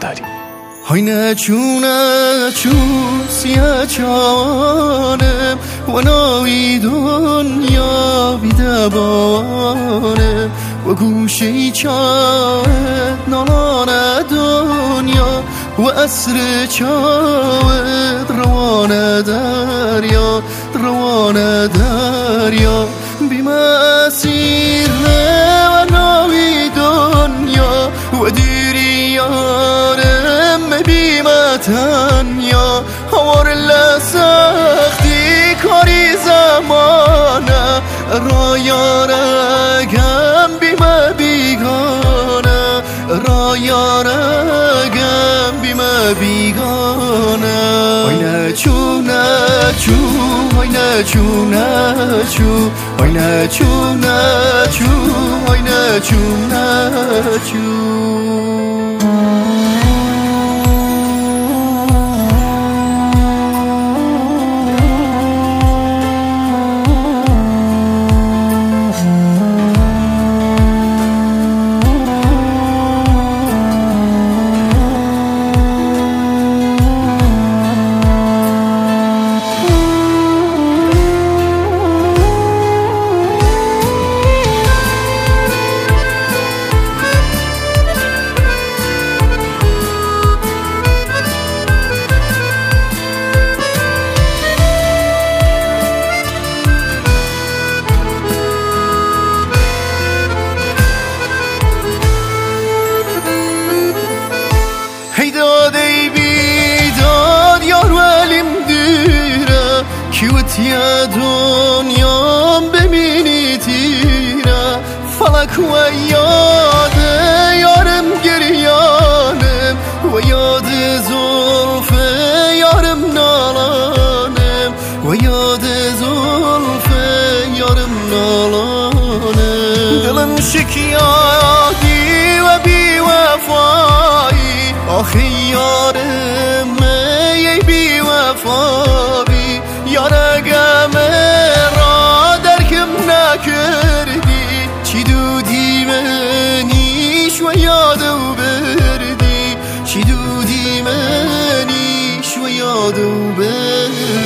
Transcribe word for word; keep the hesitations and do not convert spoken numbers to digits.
داریم. های نچون نچون سیاه چانم و نایی دنیا بیدبانم و گوشی چاوت نالان دنیا و اصر چاوت روان دریا روان دریا بی مسیر و نایی دنیا و دیری یارم بی متنیا هوار لسختی کاری زمانه را یارگم بیمه بیگانه را یارگم بیمه بیگانه های نچو نچو های نچو نچو های نچو نچو های نچو نچو یا دنیام ببینی تیره فلک و یاد یارم گریانم و یاد زلف یارم نالانم و یاد زلف یارم نالانم دلم شکیادی و بی وفایی آخی یارم ای بی وفایی یارگم را درکم نکردی چی دودی منیش و یادو بردی چی دودی منیش و یادو بردی